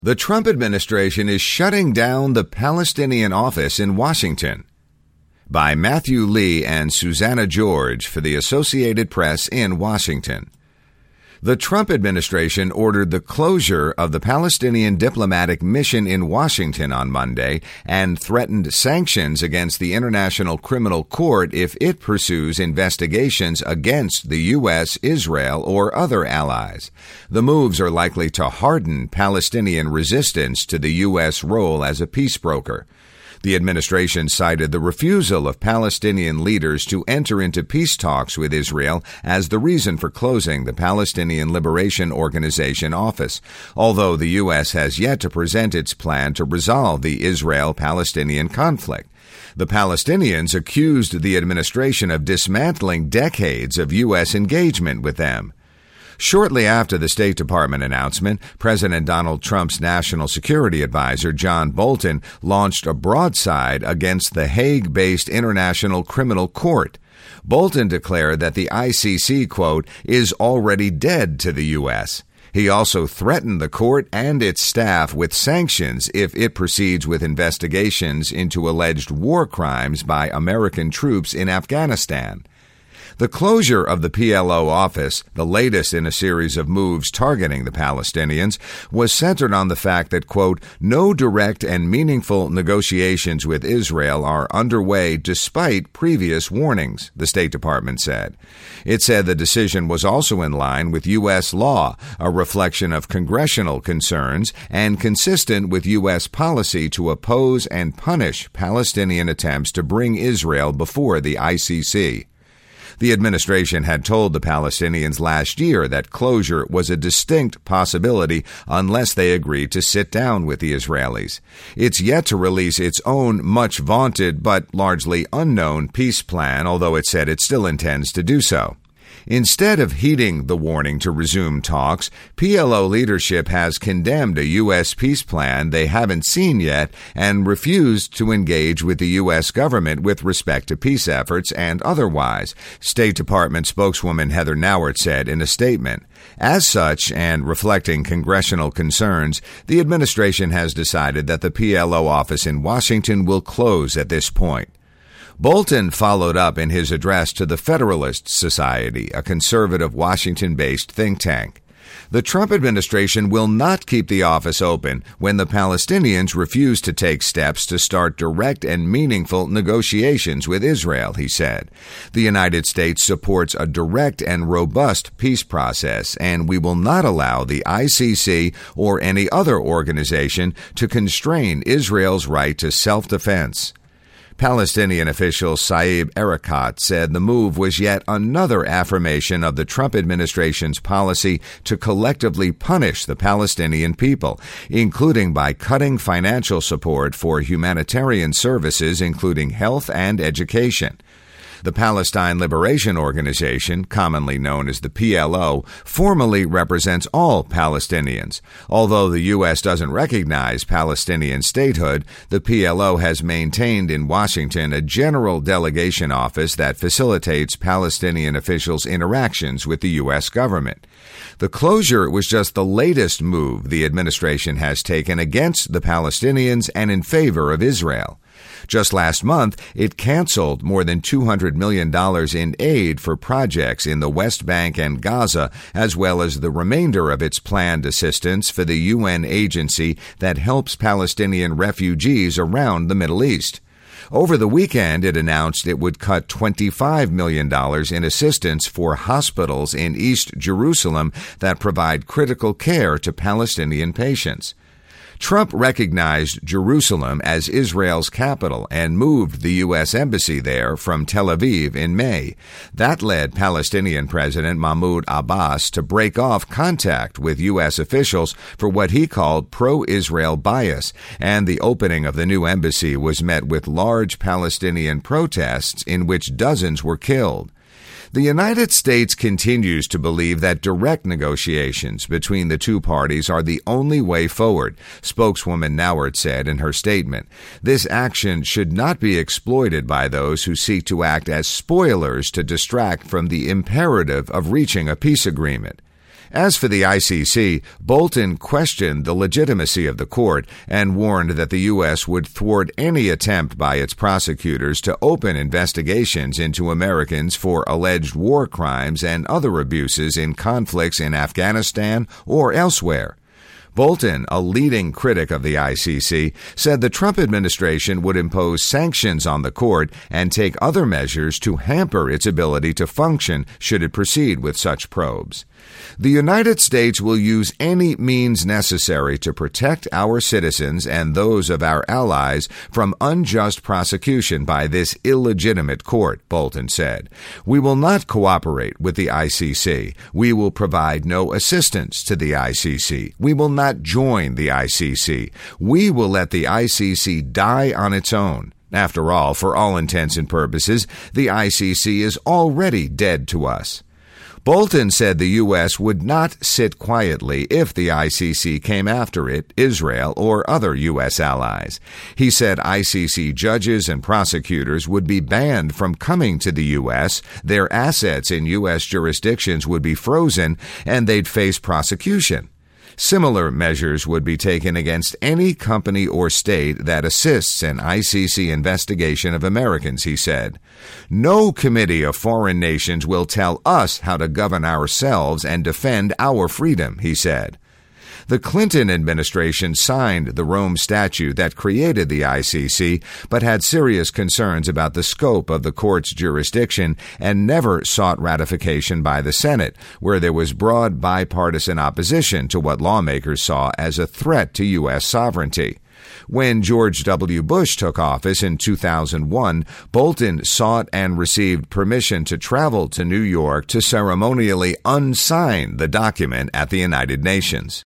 The Trump administration is shutting down the Palestinian office in Washington. By Matthew Lee and Susanna George for the Associated Press in Washington. The Trump administration ordered the closure of the Palestinian diplomatic mission in Washington on Monday and threatened sanctions against the International Criminal Court if it pursues investigations against the U.S., Israel, or other allies. The moves are likely to harden Palestinian resistance to the U.S. role as a peace broker. The administration cited the refusal of Palestinian leaders to enter into peace talks with Israel as the reason for closing the Palestinian Liberation Organization office, although the U.S. has yet to present its plan to resolve the Israel-Palestinian conflict. The Palestinians accused the administration of dismantling decades of U.S. engagement with them. Shortly after the State Department announcement, President Donald Trump's national security advisor, John Bolton, launched a broadside against the Hague-based International Criminal Court. Bolton declared that the ICC, quote, is already dead to the U.S. He also threatened the court and its staff with sanctions if it proceeds with investigations into alleged war crimes by American troops in Afghanistan. The closure of the PLO office, the latest in a series of moves targeting the Palestinians, was centered on the fact that, quote, no direct and meaningful negotiations with Israel are underway despite previous warnings, the State Department said. It said the decision was also in line with U.S. law, a reflection of congressional concerns, and consistent with U.S. policy to oppose and punish Palestinian attempts to bring Israel before the ICC. The administration had told the Palestinians last year that closure was a distinct possibility unless they agreed to sit down with the Israelis. It's yet to release its own much vaunted but largely unknown peace plan, although it said it still intends to do so. Instead of heeding the warning to resume talks, PLO leadership has condemned a U.S. peace plan they haven't seen yet and refused to engage with the U.S. government with respect to peace efforts and otherwise, State Department spokeswoman Heather Nauert said in a statement. As such, and reflecting congressional concerns, the administration has decided that the PLO office in Washington will close at this point. Bolton followed up in his address to the Federalist Society, a conservative Washington-based think tank. The Trump administration will not keep the office open when the Palestinians refuse to take steps to start direct and meaningful negotiations with Israel, he said. The United States supports a direct and robust peace process, and we will not allow the ICC or any other organization to constrain Israel's right to self-defense. Palestinian official Saeb Erekat said the move was yet another affirmation of the Trump administration's policy to collectively punish the Palestinian people, including by cutting financial support for humanitarian services, including health and education. The Palestine Liberation Organization, commonly known as the PLO, formally represents all Palestinians. Although the U.S. doesn't recognize Palestinian statehood, the PLO has maintained in Washington a general delegation office that facilitates Palestinian officials' interactions with the U.S. government. The closure was just the latest move the administration has taken against the Palestinians and in favor of Israel. Just last month, it canceled more than $200 million in aid for projects in the West Bank and Gaza, as well as the remainder of its planned assistance for the UN agency that helps Palestinian refugees around the Middle East. Over the weekend, it announced it would cut $25 million in assistance for hospitals in East Jerusalem that provide critical care to Palestinian patients. Trump recognized Jerusalem as Israel's capital and moved the U.S. embassy there from Tel Aviv in May. That led Palestinian President Mahmoud Abbas to break off contact with U.S. officials for what he called pro-Israel bias, and the opening of the new embassy was met with large Palestinian protests in which dozens were killed. The United States continues to believe that direct negotiations between the two parties are the only way forward, spokeswoman Nauert said in her statement. This action should not be exploited by those who seek to act as spoilers to distract from the imperative of reaching a peace agreement. As for the ICC, Bolton questioned the legitimacy of the court and warned that the U.S. would thwart any attempt by its prosecutors to open investigations into Americans for alleged war crimes and other abuses in conflicts in Afghanistan or elsewhere. Bolton, a leading critic of the ICC, said the Trump administration would impose sanctions on the court and take other measures to hamper its ability to function should it proceed with such probes. The United States will use any means necessary to protect our citizens and those of our allies from unjust prosecution by this illegitimate court, Bolton said. We will not cooperate with the ICC. We will provide no assistance to the ICC. We will not join the ICC. We will let the ICC die on its own. After all, for all intents and purposes, the ICC is already dead to us. Bolton said the U.S. would not sit quietly if the ICC came after it, Israel, or other U.S. allies. He said ICC judges and prosecutors would be banned from coming to the U.S., their assets in U.S. jurisdictions would be frozen, and they'd face prosecution. Similar measures would be taken against any company or state that assists an ICC investigation of Americans, he said. No committee of foreign nations will tell us how to govern ourselves and defend our freedom, he said. The Clinton administration signed the Rome Statute that created the ICC, but had serious concerns about the scope of the court's jurisdiction and never sought ratification by the Senate, where there was broad bipartisan opposition to what lawmakers saw as a threat to U.S. sovereignty. When George W. Bush took office in 2001, Bolton sought and received permission to travel to New York to ceremonially unsign the document at the United Nations.